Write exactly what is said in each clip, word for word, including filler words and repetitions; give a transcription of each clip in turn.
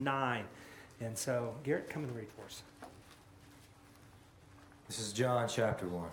nine. And so, Garrett, come and read for us. This is John chapter one.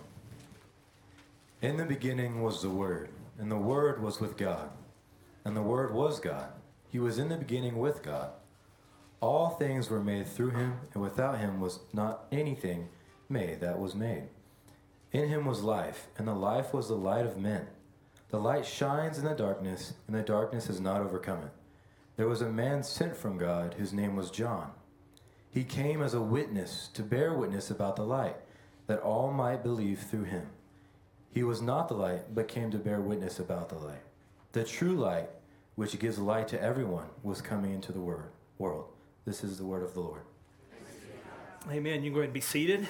In the beginning was the Word, and the Word was with God, and the Word was God. He was in the beginning with God. All things were made through him, and without him was not anything made that was made. In him was life, and the life was the light of men. The light shines in the darkness, and the darkness has not overcome it. There was a man sent from God, whose name was John. He came as a witness to bear witness about the light, that all might believe through him. He was not the light, but came to bear witness about the light. The true light, which gives light to everyone, was coming into the word, world. This is the word of the Lord. Amen. You can go ahead and be seated.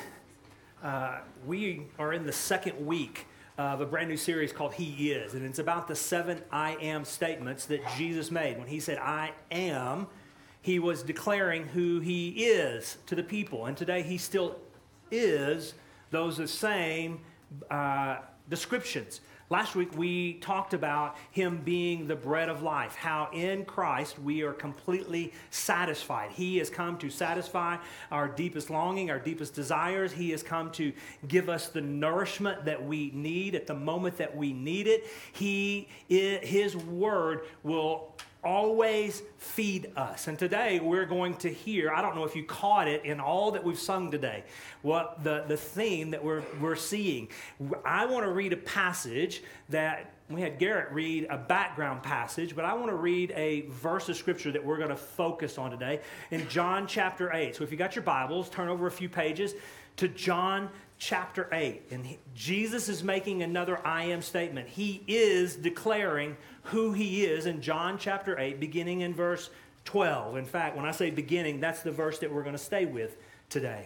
Uh, we are in the second week of a brand new series called He Is, and it's about the seven I am statements that Jesus made. When he said, I am, he was declaring who he is to the people. And today he still is those the same uh, descriptions. Last week we talked about him being the bread of life, how in Christ we are completely satisfied. He has come to satisfy our deepest longing, our deepest desires. He has come to give us the nourishment that we need at the moment that we need it. He, his word will always feed us. And today we're going to hear, I don't know if you caught it in all that we've sung today, what the, the theme that we're, we're seeing. I want to read a passage that, we had Garrett read a background passage, but I want to read a verse of scripture that we're going to focus on today in John chapter eight. So if you got your Bibles, turn over a few pages to John chapter eight. And he, Jesus is making another I am statement. He is declaring who he is in John chapter eight, beginning in verse twelve. In fact, when I say beginning, that's the verse that we're going to stay with today.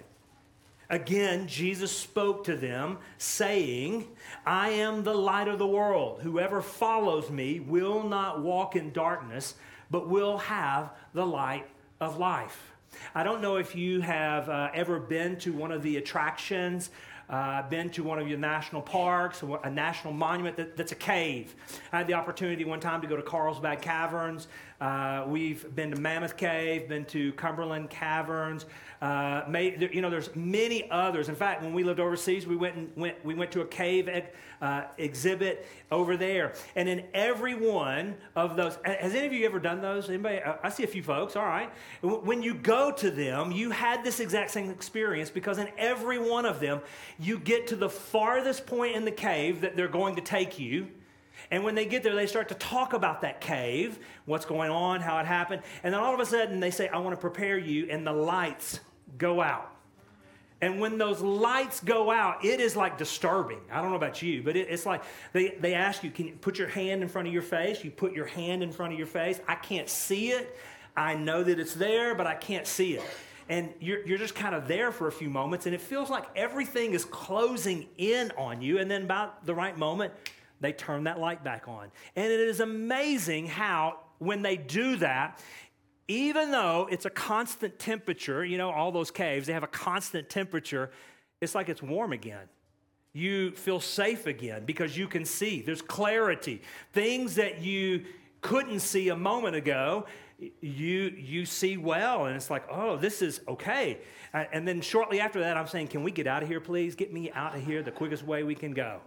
Again, Jesus spoke to them, saying, I am the light of the world. Whoever follows me will not walk in darkness, but will have the light of life. I don't know if you have uh, ever been to one of the attractions, uh, been to one of your national parks, a national monument that, that's a cave. I had the opportunity one time to go to Carlsbad Caverns. Uh, we've been to Mammoth Cave, been to Cumberland Caverns. Uh, made, you know, there's many others. In fact, when we lived overseas, we went and went. We went to a cave uh, exhibit over there, and in every one of those, has any of you ever done those? Anybody? I see a few folks. All right. When you go to them, you had this exact same experience because in every one of them, you get to the farthest point in the cave that they're going to take you. And when they get there, they start to talk about that cave, what's going on, how it happened. And then all of a sudden, they say, I want to prepare you, and the lights go out. And when those lights go out, it is like disturbing. I don't know about you, but it, it's like they, they ask you, can you put your hand in front of your face? You put your hand in front of your face. I can't see it. I know that it's there, but I can't see it. And you're, you're just kind of there for a few moments, and it feels like everything is closing in on you. And then about the right moment, they turn that light back on. And it is amazing how when they do that, even though it's a constant temperature, you know, all those caves, they have a constant temperature, it's like it's warm again. You feel safe again because you can see. There's clarity. Things that you couldn't see a moment ago, you you see well, and it's like, oh, this is okay. And then shortly after that, I'm saying, can we get out of here, please? Get me out of here the quickest way we can go.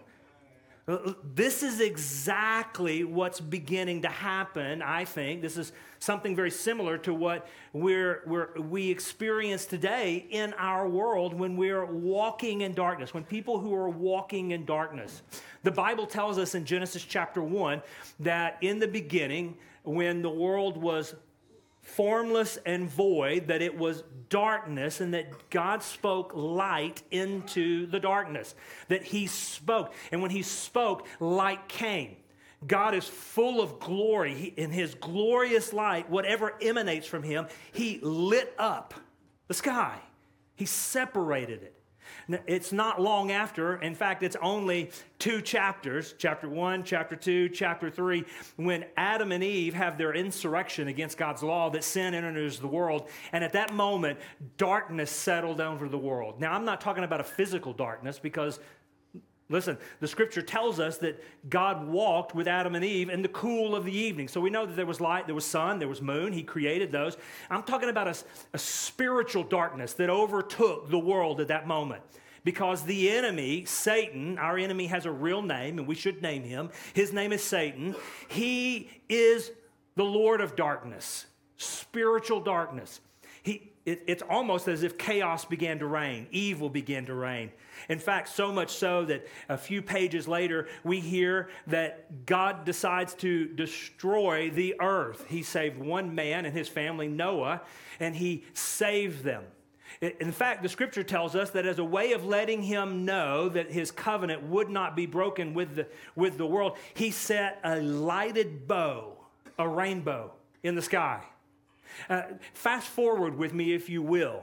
This is exactly what's beginning to happen, I think. This is something very similar to what we're, we're, we experience today in our world when we're walking in darkness, when people who are walking in darkness. The Bible tells us in Genesis chapter one that in the beginning, when the world was formless and void, that it was darkness, and that God spoke light into the darkness, that he spoke. And when he spoke, light came. God is full of glory. He, in his glorious light, whatever emanates from him, he lit up the sky. He separated it. It's not long after, in fact, it's only two chapters, chapter one, chapter two, chapter three, when Adam and Eve have their insurrection against God's law, that sin enters the world. And at that moment, darkness settled over the world. Now, I'm not talking about a physical darkness because Listen, the scripture tells us that God walked with Adam and Eve in the cool of the evening. So we know that there was light, there was sun, there was moon. He created those. I'm talking about a, a spiritual darkness that overtook the world at that moment. Because the enemy, Satan, our enemy has a real name, and we should name him. His name is Satan. He is the Lord of darkness, spiritual darkness. He, it, it's almost as if chaos began to reign, evil began to reign. In fact, so much so that a few pages later, we hear that God decides to destroy the earth. He saved one man and his family, Noah, and he saved them. In fact, the scripture tells us that as a way of letting him know that his covenant would not be broken with the, with the world, he set a lighted bow, a rainbow, in the sky. Uh, fast forward with me, if you will.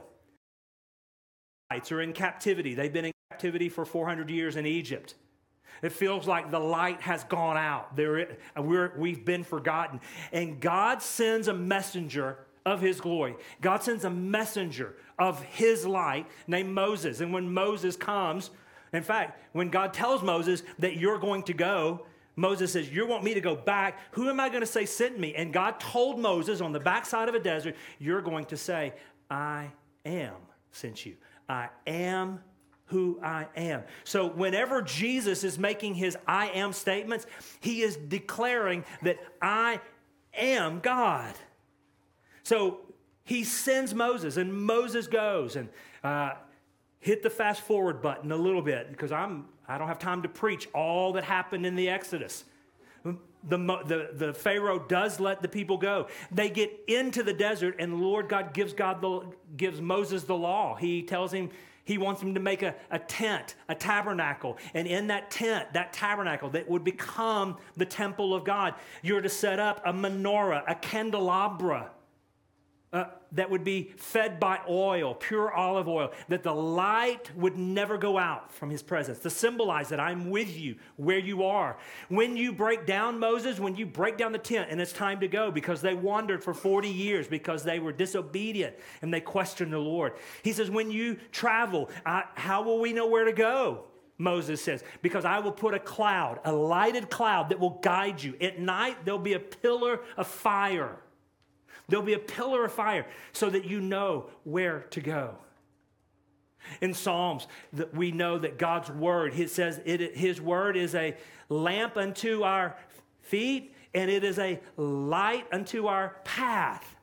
Lights are in captivity. They've been in captivity for four hundred years in Egypt. It feels like the light has gone out. There, we're, we've been forgotten. And God sends a messenger of his glory. God sends a messenger of his light named Moses. And when Moses comes, in fact, when God tells Moses that you're going to go, Moses says, you want me to go back? Who am I going to say sent me? And God told Moses on the backside of a desert, you're going to say, I am sent you. I am who I am. So whenever Jesus is making his I am statements, he is declaring that I am God. So he sends Moses, and Moses goes, and uh, hit the fast forward button a little bit, because I'm I don't have time to preach all that happened in the Exodus. The, the, the Pharaoh does let the people go. They get into the desert, and the Lord God gives God the, gives Moses the law. He tells him he wants him to make a, a tent, a tabernacle. And in that tent, that tabernacle that would become the temple of God, you're to set up a menorah, a candelabra, Uh, that would be fed by oil, pure olive oil, that the light would never go out from his presence, to symbolize that I'm with you where you are. When you break down, Moses, when you break down the tent and it's time to go, because they wandered for forty years because they were disobedient and they questioned the Lord. He says, when you travel, uh, how will we know where to go? Moses says, because I will put a cloud, a lighted cloud that will guide you. At night, there'll be a pillar of fire. There'll be a pillar of fire so that you know where to go. In Psalms, that we know that God's word, it says it, his word is a lamp unto our feet, and it is a light unto our path.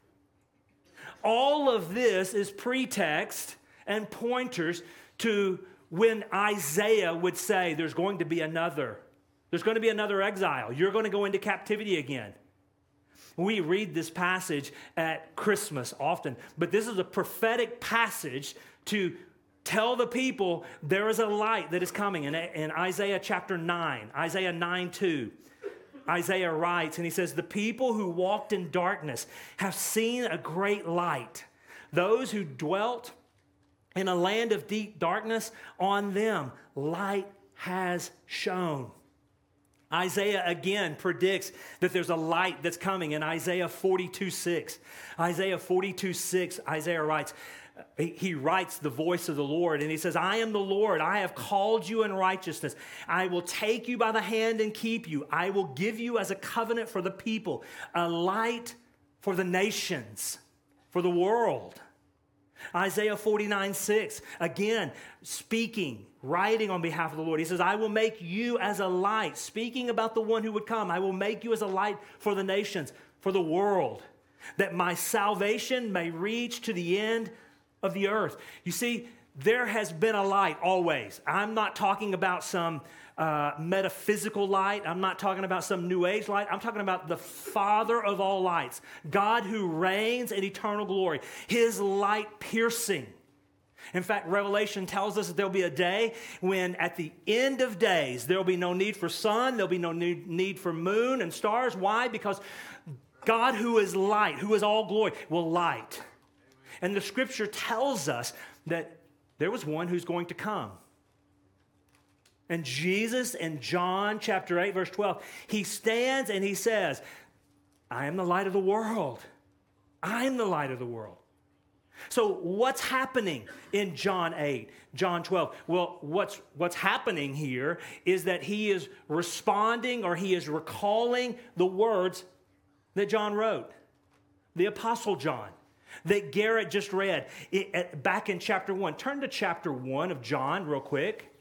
All of this is pretext and pointers to when Isaiah would say there's going to be another. There's going to be another exile. You're going to go into captivity again. We read this passage at Christmas often, but this is a prophetic passage to tell the people there is a light that is coming. In, in Isaiah chapter nine, Isaiah nine two, Isaiah writes, and he says, the people who walked in darkness have seen a great light. Those who dwelt in a land of deep darkness, on them light has shone. Isaiah again predicts that there's a light that's coming in Isaiah forty-two six. Isaiah forty-two six, Isaiah writes, he writes the voice of the Lord, and he says, I am the Lord. I have called you in righteousness. I will take you by the hand and keep you. I will give you as a covenant for the people, a light for the nations, for the world. Isaiah forty-nine six, again, speaking, writing on behalf of the Lord. He says, I will make you as a light, speaking about the one who would come. I will make you as a light for the nations, for the world, that my salvation may reach to the end of the earth. You see, there has been a light always. I'm not talking about some uh, metaphysical light. I'm not talking about some New Age light. I'm talking about the Father of all lights, God who reigns in eternal glory, his light piercing. In fact, Revelation tells us that there'll be a day when at the end of days, there'll be no need for sun, there'll be no need for moon and stars. Why? Because God who is light, who is all glory, will light. And the scripture tells us that there was one who's going to come. And Jesus in John chapter eight, verse twelve, he stands and he says, I am the light of the world. I am the light of the world. So what's happening in John eight, John twelve? Well, what's, what's happening here is that he is responding or he is recalling the words that John wrote, the Apostle John, that Garrett just read it, back in chapter one. Turn to chapter one of John real quick.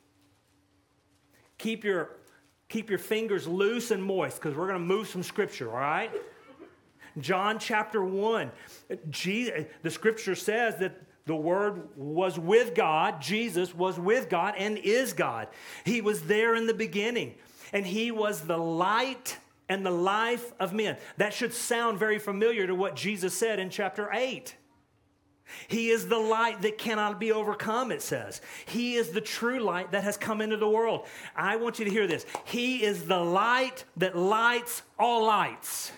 Keep your, keep your fingers loose and moist because we're going to move some scripture, all right? John chapter one, Jesus, the scripture says that the Word was with God, Jesus was with God and is God. He was there in the beginning, and he was the light and the life of men. That should sound very familiar to what Jesus said in chapter eight. He is the light that cannot be overcome, it says. He is the true light that has come into the world. I want you to hear this. He is the light that lights all lights.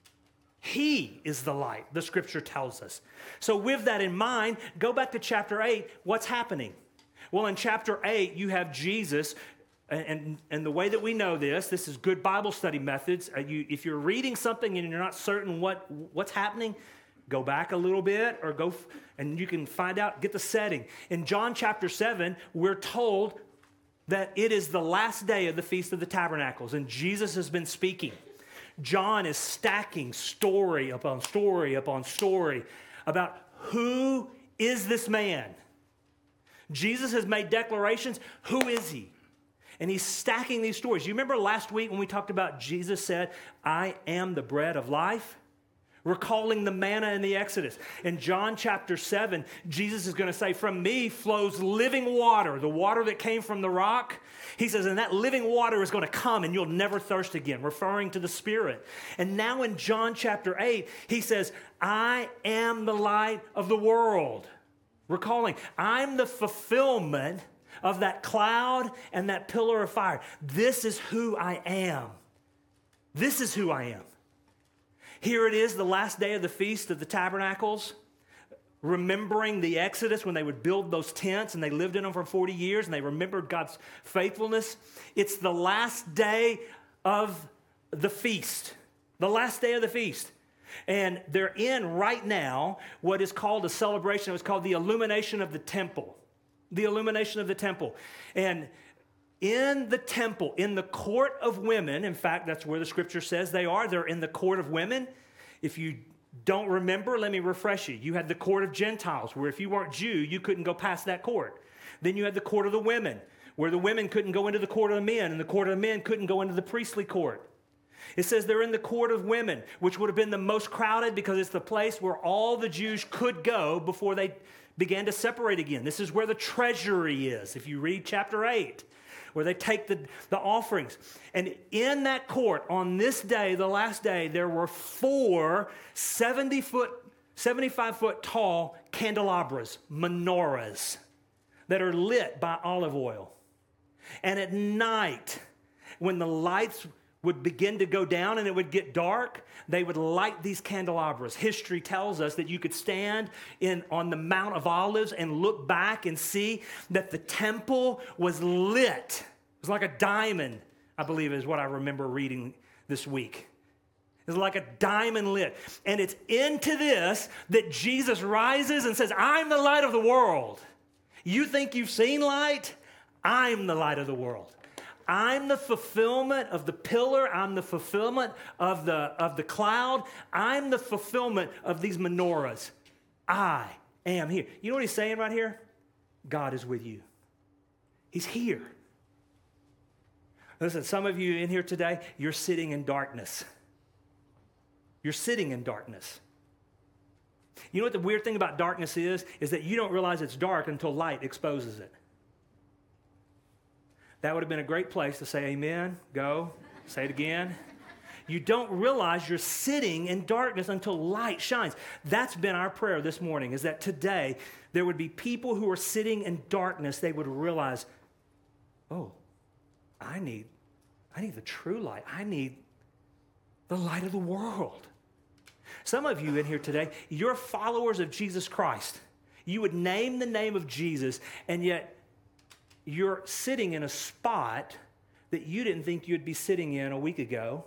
He is the light, the scripture tells us. So with that in mind, go back to chapter eight. What's happening? Well, in chapter eight, you have Jesus, and, and the way that we know this, this is good Bible study methods. Uh, you, if you're reading something and you're not certain what, what's happening, go back a little bit or go, f- and you can find out, get the setting. In John chapter seven, we're told that it is the last day of the Feast of the Tabernacles, and Jesus has been speaking. John is stacking story upon story upon story about who is this man. Jesus has made declarations. Who is he? And he's stacking these stories. You remember last week when we talked about Jesus said, I am the bread of life? Recalling the manna in the Exodus. In John chapter seven, Jesus is going to say, from me flows living water, the water that came from the rock. He says, and that living water is going to come and you'll never thirst again, referring to the Spirit. And now in John chapter eight, he says, I am the light of the world. Recalling, I'm the fulfillment of that cloud and that pillar of fire. This is who I am. This is who I am. Here it is, the last day of the Feast of the Tabernacles, remembering the Exodus when they would build those tents and they lived in them for forty years and they remembered God's faithfulness. It's the last day of the feast, the last day of the feast. And they're in right now what is called a celebration. It was called the illumination of the temple. The illumination of the temple. And in the temple, in the court of women, in fact, that's where the scripture says they are. They're in the court of women. If you don't remember, let me refresh you. You had the court of Gentiles, where if you weren't Jew, you couldn't go past that court. Then you had the court of the women, where the women couldn't go into the court of the men, and the court of the men couldn't go into the priestly court. It says they're in the court of women, which would have been the most crowded because it's the place where all the Jews could go before they began to separate again. This is where the treasury is, if you read chapter eight. Where they take the, the offerings. And in that court, on this day, the last day, there were four seventy foot, seventy-five foot tall candelabras, menorahs, that are lit by olive oil. And at night, when the lights would begin to go down and it would get dark, they would light these candelabras. History tells us that you could stand in on the Mount of Olives and look back and see that the temple was lit. It was like a diamond, I believe is what I remember reading this week. It was like a diamond lit. And it's into this that Jesus rises and says, I'm the light of the world. You think you've seen light? I'm the light of the world. I'm the fulfillment of the pillar. I'm the fulfillment of the, of the cloud. I'm the fulfillment of these menorahs. I am here. You know what he's saying right here? God is with you. He's here. Listen, some of you in here today, you're sitting in darkness. You're sitting in darkness. You know what the weird thing about darkness is? Is that you don't realize it's dark until light exposes it. That would have been a great place to say amen, go, say it again. You don't realize you're sitting in darkness until light shines. That's been our prayer this morning, is that today there would be people who are sitting in darkness. They would realize, oh, I need, I need the true light. I need the light of the world. Some of you in here today, you're followers of Jesus Christ. You would name the name of Jesus, and yet you're sitting in a spot that you didn't think you'd be sitting in a week ago,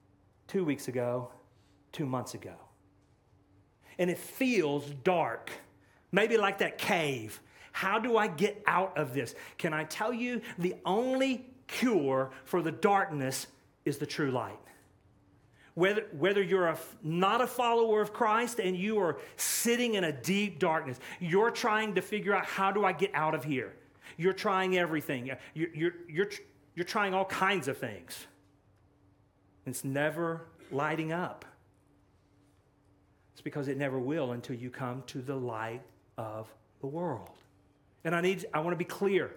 two weeks ago, two months ago. And it feels dark. Maybe like that cave. How do I get out of this? Can I tell you the only cure for the darkness is the true light? Whether, whether you're a, not a follower of Christ and you are sitting in a deep darkness, you're trying to figure out, how do I get out of here? You're trying everything. You're, you're, you're, you're trying all kinds of things. It's never lighting up. It's because it never will until you come to the light of the world. And I need, I want to be clear.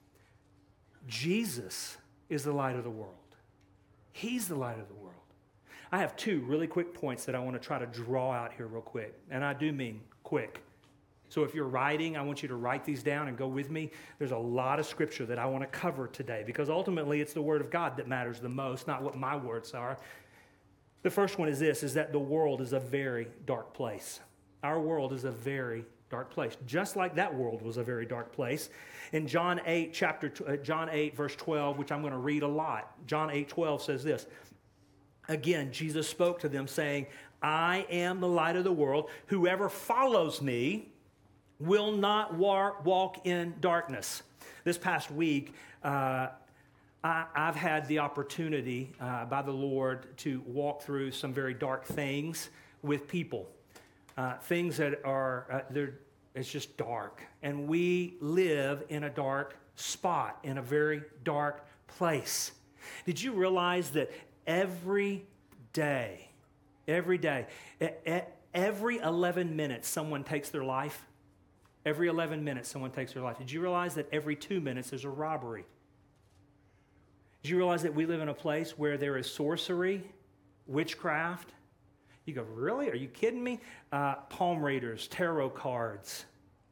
Jesus is the light of the world. He's the light of the world. I have two really quick points that I want to try to draw out here real quick. And I do mean quick. So if you're writing, I want you to write these down and go with me. There's a lot of scripture that I want to cover today because ultimately it's the Word of God that matters the most, not what my words are. The first one is this, is that the world is a very dark place. Our world is a very dark place, just like that world was a very dark place. In John eight, chapter uh, John eight, verse twelve, which I'm going to read a lot, John eight twelve says this. Again, Jesus spoke to them saying, I am the light of the world. Whoever follows me will not war- walk in darkness. This past week, uh, I, I've had the opportunity uh, by the Lord to walk through some very dark things with people. Uh, things that are, uh, they're, it's just dark. And we live in a dark spot, in a very dark place. Did you realize that every day, every day, every eleven minutes, someone takes their life? Every eleven minutes, someone takes their life. Did you realize that every two minutes, there's a robbery? Did you realize that we live in a place where there is sorcery, witchcraft? You go, really? Are you kidding me? Uh, palm readers, tarot cards,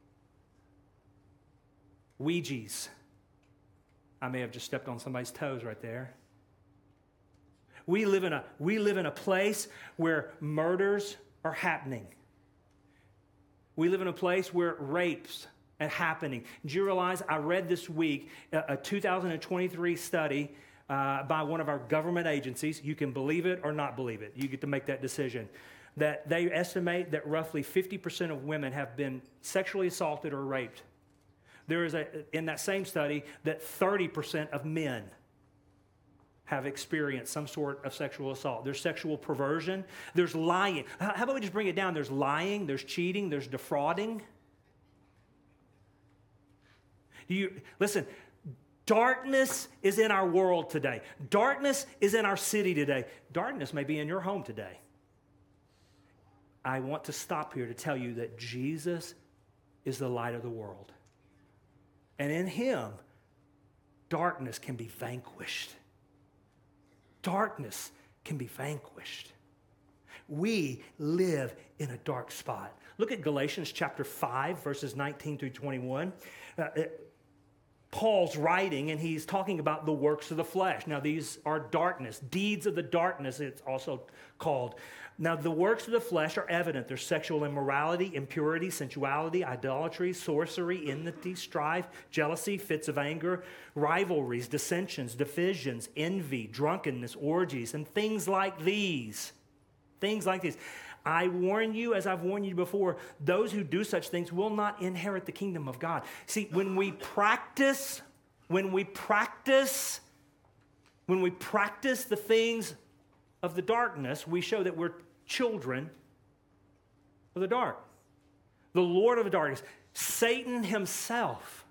Ouijas. I may have just stepped on somebody's toes right there. We live in a, we live in a place where murders are happening. We live in a place where rapes are happening. Did you realize I read this week a, a two thousand twenty-three study uh, by one of our government agencies. You can believe it or not believe it. You get to make that decision. That they estimate that roughly fifty percent of women have been sexually assaulted or raped. There is a, in that same study, that thirty percent of men have experienced some sort of sexual assault. There's sexual perversion. There's lying. How about we just bring it down? There's lying, there's cheating, there's defrauding. You, listen, darkness is in our world today. Darkness is in our city today. Darkness may be in your home today. I want to stop here to tell you that Jesus is the light of the world. And in him, darkness can be vanquished. Darkness can be vanquished. We live in a dark spot. Look at Galatians chapter five, verses nineteen through twenty-one. Uh, it, Paul's writing, and he's talking about the works of the flesh. Now, these are darkness, deeds of the darkness, it's also called. Now, the works of the flesh are evident. There's sexual immorality, impurity, sensuality, idolatry, sorcery, enmity, strife, jealousy, fits of anger, rivalries, dissensions, divisions, envy, drunkenness, orgies, and things like these. Things like these. I warn you, as I've warned you before, those who do such things will not inherit the kingdom of God. See, when we practice, when we practice, when we practice the things of the darkness, we show that we're children of the dark. The Lord of the darkness, Satan himself.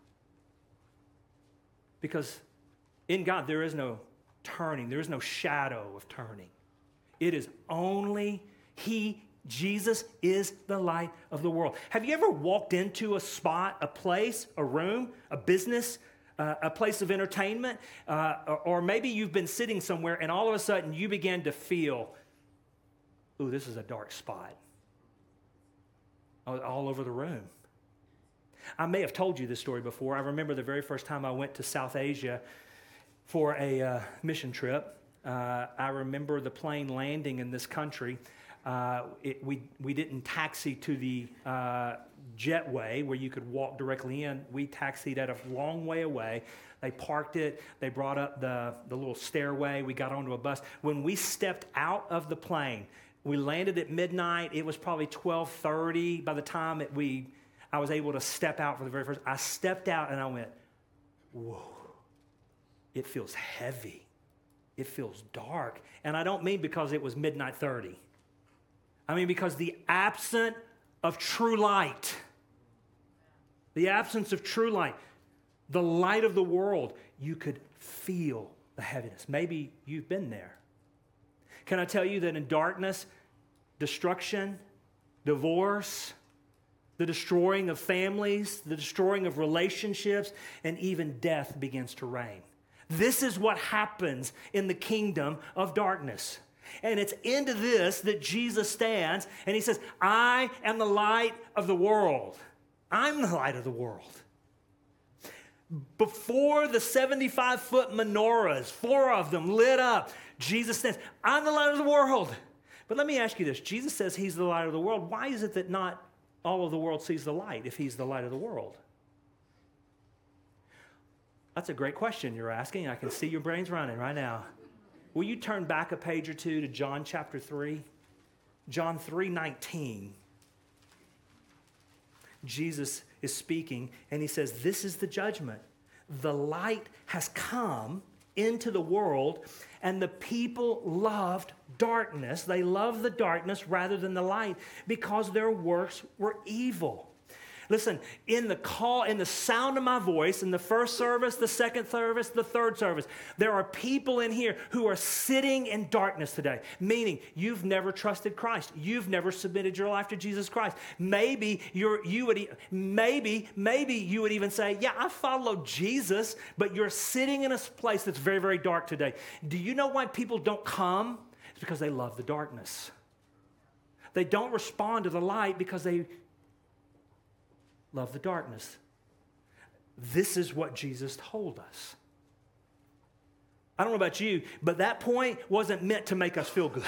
Because in God, there is no turning. There is no shadow of turning. It is only He, Jesus, is the light of the world. Have you ever walked into a spot, a place, a room, a business, uh, a place of entertainment, uh, or, or maybe you've been sitting somewhere and all of a sudden you began to feel, ooh, this is a dark spot all, all over the room. I may have told you this story before. I remember the very first time I went to South Asia for a uh, mission trip. Uh, I remember the plane landing in this country. Uh, it, we, we didn't taxi to the uh, jetway where you could walk directly in. We taxied at a long way away. They parked it. They brought up the, the little stairway. We got onto a bus. When we stepped out of the plane, we landed at midnight. It was probably twelve thirty by the time that we, I was able to step out for the very first. I stepped out and I went, whoa, it feels heavy. It feels dark. And I don't mean because it was midnight thirty. I mean because the absence of true light, the absence of true light, the light of the world, you could feel the heaviness. Maybe you've been there. Can I tell you that in darkness, destruction, divorce, the destroying of families, the destroying of relationships, and even death begins to reign. This is what happens in the kingdom of darkness. And it's into this that Jesus stands and he says, I am the light of the world. I'm the light of the world. Before the seventy-five foot menorahs, four of them lit up, Jesus says, I'm the light of the world. But let me ask you this. Jesus says he's the light of the world. Why is it that not all of the world sees the light if he's the light of the world? That's a great question you're asking. I can see your brains running right now. Will you turn back a page or two to John chapter three? John three nineteen. Jesus is speaking and he says, this is the judgment. The light has come into the world and the people loved darkness. They loved the darkness rather than the light because their works were evil. Listen, in the call, in the sound of my voice, in the first service, the second service, the third service, there are people in here who are sitting in darkness today, meaning you've never trusted Christ. You've never submitted your life to Jesus Christ. Maybe you're, you would, maybe, maybe you would even say, yeah, I follow Jesus, but you're sitting in a place that's very, very dark today. Do you know why people don't come? It's because they love the darkness. They don't respond to the light because they love the darkness. This is what Jesus told us. I don't know about you, but that point wasn't meant to make us feel good.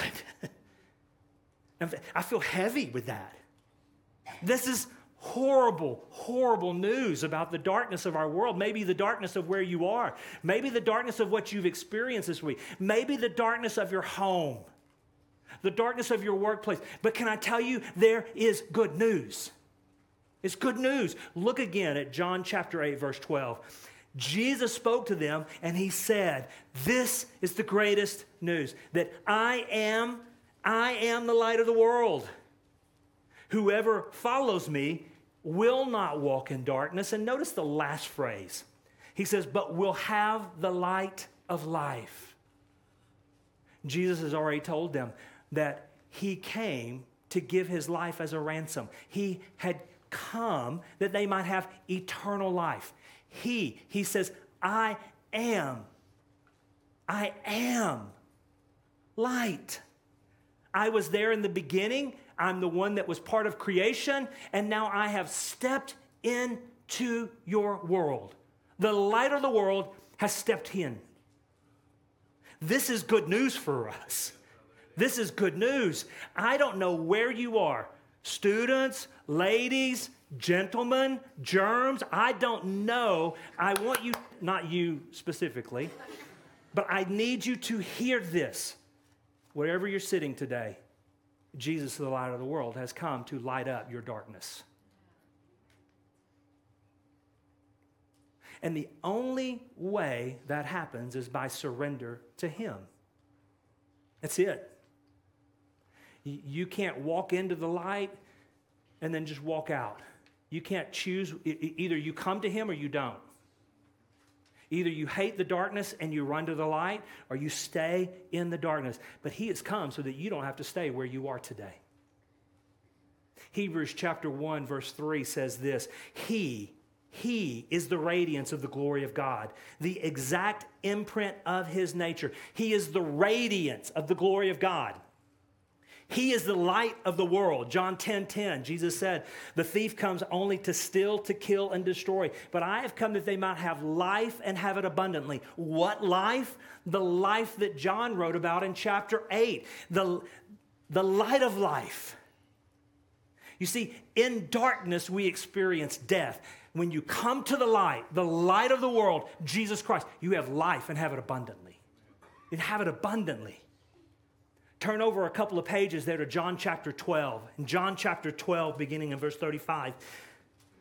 I feel heavy with that. This is horrible, horrible news about the darkness of our world. Maybe the darkness of where you are. Maybe the darkness of what you've experienced this week. Maybe the darkness of your home. The darkness of your workplace. But can I tell you, there is good news. It's good news. Look again at John chapter eight, verse twelve. Jesus spoke to them and he said, this is the greatest news, that I am, I am the light of the world. Whoever follows me will not walk in darkness. And notice the last phrase. He says, but will have the light of life. Jesus has already told them that he came to give his life as a ransom. He had come that they might have eternal life. He, he says, I am, I am light. I was there in the beginning. I'm the one that was part of creation, and now I have stepped into your world. The light of the world has stepped in. This is good news for us. This is good news. I don't know where you are. Students, ladies, gentlemen, germs, I don't know. I want you, not you specifically, but I need you to hear this. Wherever you're sitting today, Jesus, the light of the world, has come to light up your darkness. And the only way that happens is by surrender to him. That's it. You can't walk into the light and then just walk out. You can't choose. Either you come to him or you don't. Either you hate the darkness and you run to the light, or you stay in the darkness. But he has come so that you don't have to stay where you are today. Hebrews chapter one, verse three says this, He, He is the radiance of the glory of God, the exact imprint of his nature. He is the radiance of the glory of God. He is the light of the world. John ten ten, Jesus said, the thief comes only to steal, to kill, and destroy. But I have come that they might have life and have it abundantly. What life? The life that John wrote about in chapter eight. The, the light of life. You see, in darkness we experience death. When you come to the light, the light of the world, Jesus Christ, you have life and have it abundantly. And have it abundantly. Turn over a couple of pages there to John chapter twelve. In John chapter twelve, beginning in verse thirty-five,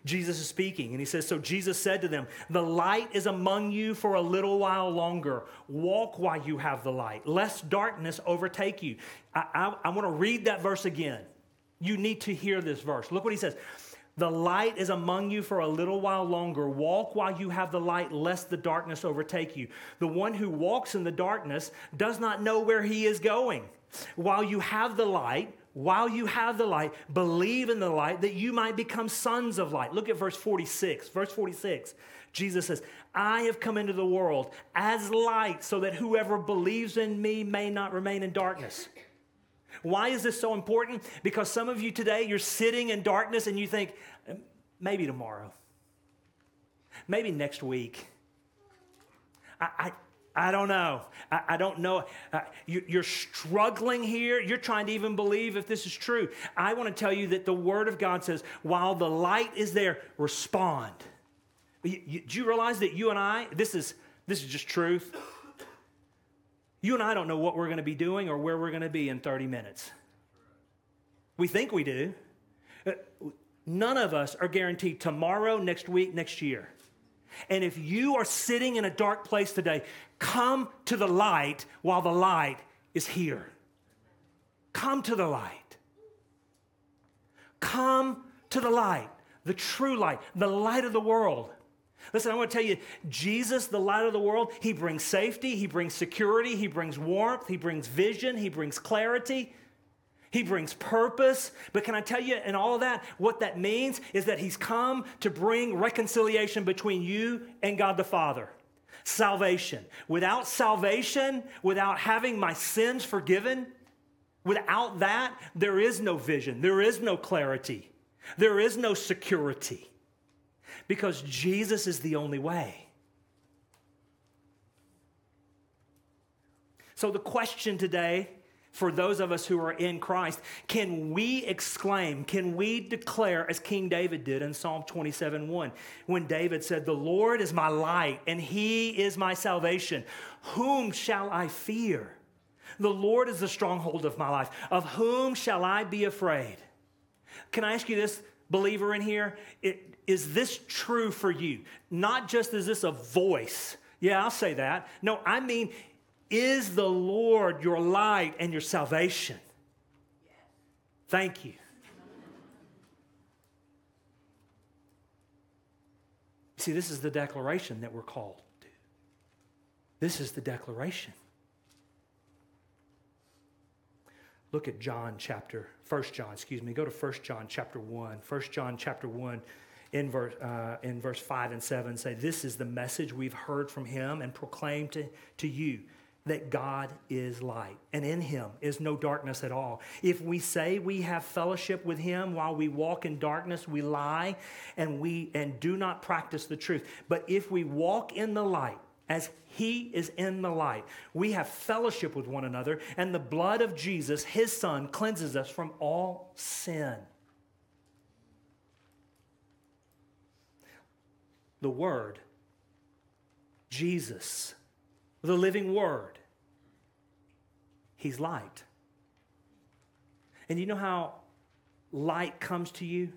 Jesus is speaking, and he says, so Jesus said to them, the light is among you for a little while longer. Walk while you have the light, lest darkness overtake you. I, I, I want to read that verse again. You need to hear this verse. Look what he says. The light is among you for a little while longer. Walk while you have the light, lest the darkness overtake you. The one who walks in the darkness does not know where he is going. While you have the light, while you have the light, believe in the light that you might become sons of light. Look at verse forty-six. Verse forty-six, Jesus says, I have come into the world as light so that whoever believes in me may not remain in darkness. Why is this so important? Because some of you today, you're sitting in darkness and you think, maybe tomorrow, maybe next week. I, I I don't know. I, I don't know. Uh, you, you're struggling here. You're trying to even believe if this is true. I want to tell you that the Word of God says, while the light is there, respond. You, you, do you realize that you and I, this is, this is just truth. You and I don't know what we're going to be doing or where we're going to be in thirty minutes. We think we do. Uh, none of us are guaranteed tomorrow, next week, next year. And if you are sitting in a dark place today, come to the light while the light is here. Come to the light. Come to the light, the true light, the light of the world. Listen, I want to tell you, Jesus, the light of the world, he brings safety, he brings security, he brings warmth, he brings vision, he brings clarity. He brings purpose. But can I tell you in all of that, what that means is that he's come to bring reconciliation between you and God the Father. Salvation. Without salvation, without having my sins forgiven, without that, there is no vision. There is no clarity. There is no security. Because Jesus is the only way. So the question today, for those of us who are in Christ, can we exclaim, can we declare as King David did in Psalm twenty-seven one, when David said, the Lord is my light and he is my salvation. Whom shall I fear? The Lord is the stronghold of my life. Of whom shall I be afraid? Can I ask you this, believer in here? It, is this true for you? Not just is this a voice. Yeah, I'll say that. No, I mean, is the Lord your light and your salvation? Yes. Thank you. See, this is the declaration that we're called to. This is the declaration. Look at John chapter, First John, excuse me. Go to First John chapter one. First John chapter one in verse, uh, in verse five and seven say, this is the message we've heard from him and proclaimed to, to you, that God is light, and in him is no darkness at all. If we say we have fellowship with him while we walk in darkness, we lie and we and do not practice the truth. But if we walk in the light, as he is in the light, we have fellowship with one another, and the blood of Jesus, his son, cleanses us from all sin. The Word, Jesus, the living Word, he's light. And you know how light comes to you?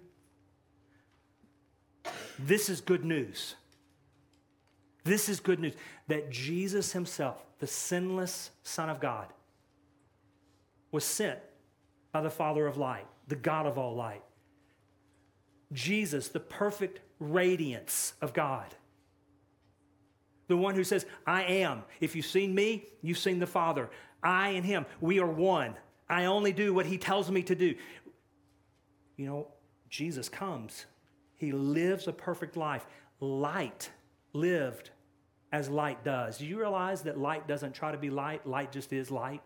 This is good news. This is good news, that Jesus himself, the sinless Son of God, was sent by the Father of light, the God of all light. Jesus, the perfect radiance of God. The one who says, I am. If you've seen me, you've seen the Father. I and him, we are one. I only do what he tells me to do. You know, Jesus comes. He lives a perfect life. Light lived as light does. Do you realize that light doesn't try to be light? Light just is light.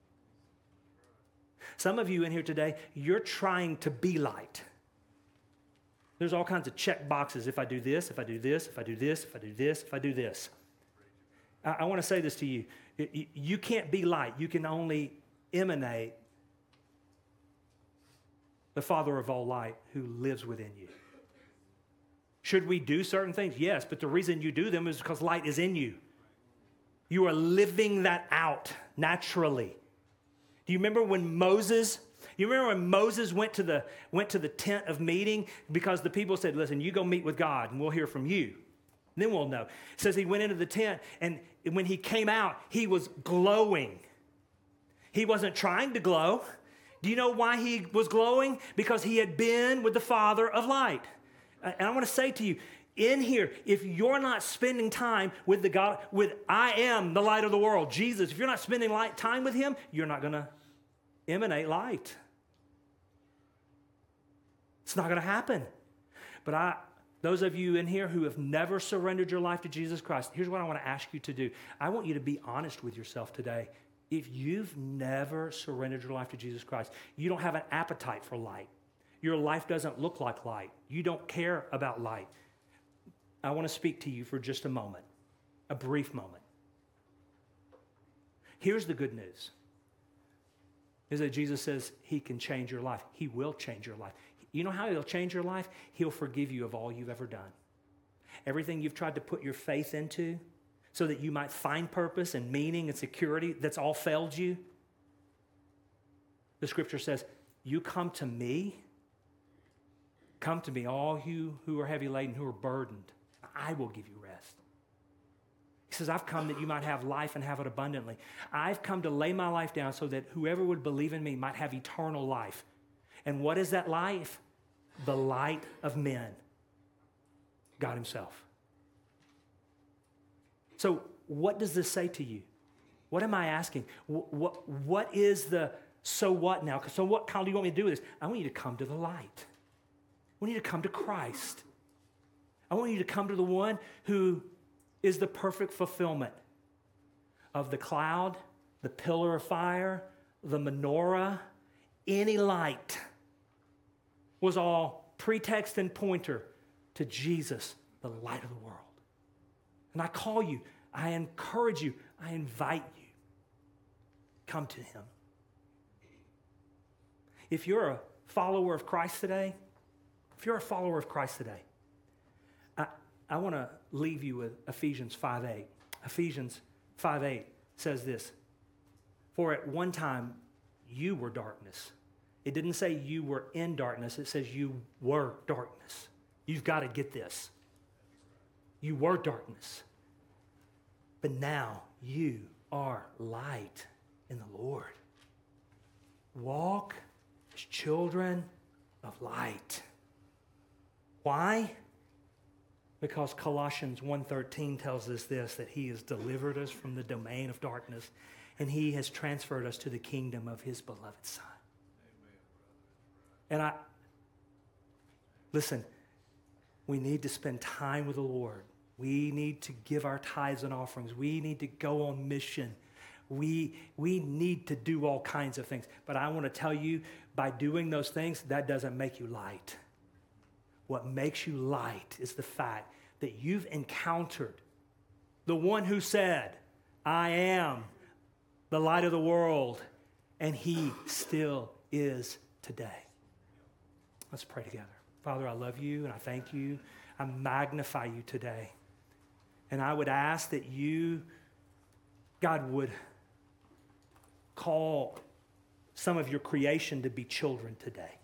Some of you in here today, you're trying to be light. There's all kinds of check boxes. If I do this, if I do this, if I do this, if I do this, if I do this. I, I want to say this to you. You can't be light. You can only emanate the Father of all light who lives within you. Should we do certain things? Yes, but the reason you do them is because light is in you. You are living that out naturally. Do you remember when Moses You remember when Moses went to the, went to the tent of meeting because the people said, listen, you go meet with God and we'll hear from you. Then we'll know. It says he went into the tent, and when he came out, he was glowing. He wasn't trying to glow. Do you know why he was glowing? Because he had been with the Father of light. And I want to say to you, in here, if you're not spending time with the God, with I am the light of the world, Jesus, if you're not spending light time with him, you're not going to emanate light. It's not going to happen. But I, those of you in here who have never surrendered your life to Jesus Christ, here's what I want to ask you to do. I want you to be honest with yourself today. If you've never surrendered your life to Jesus Christ, you don't have an appetite for light. Your life doesn't look like light. You don't care about light. I want to speak to you for just a moment, a brief moment. Here's the good news, is that Jesus says he can change your life. He will change your life. You know how he'll change your life? He'll forgive you of all you've ever done. Everything you've tried to put your faith into so that you might find purpose and meaning and security, that's all failed you. The scripture says, you come to me, come to me, all you who are heavy laden, who are burdened. I will give you rest. He says, I've come that you might have life and have it abundantly. I've come to lay my life down so that whoever would believe in me might have eternal life. And what is that life? The light of men, God himself. So what does this say to you? What am I asking? What, what, what is the so what now? So what, Kyle, do you want me to do with this? I want you to come to the light. I want you to come to Christ. I want you to come to the one who is the perfect fulfillment of the cloud, the pillar of fire, the menorah, any light was all pretext and pointer to Jesus, the light of the world. And I call you, I encourage you, I invite you, come to him. If you're a follower of Christ today, if you're a follower of Christ today, I, I want to leave you with Ephesians five eight. Ephesians five eight says this, for at one time you were darkness. It didn't say you were in darkness. It says you were darkness. You've got to get this. You were darkness. But now you are light in the Lord. Walk as children of light. Why? Because Colossians one thirteen tells us this, that he has delivered us from the domain of darkness and he has transferred us to the kingdom of his beloved Son. And I, listen, we need to spend time with the Lord. We need to give our tithes and offerings. We need to go on mission. We, we need to do all kinds of things. But I want to tell you, by doing those things, that doesn't make you light. What makes you light is the fact that you've encountered the one who said, I am the light of the world, and he still is today. Let's pray together. Father, I love you and I thank you. I magnify you today. And I would ask that you, God, would call some of your creation to be children today.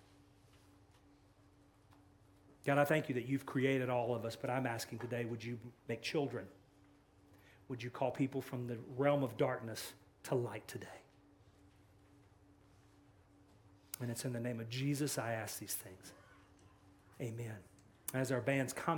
God, I thank you that you've created all of us, but I'm asking today, would you make children? Would you call people from the realm of darkness to light today? And it's in the name of Jesus I ask these things. Amen. As our bands come.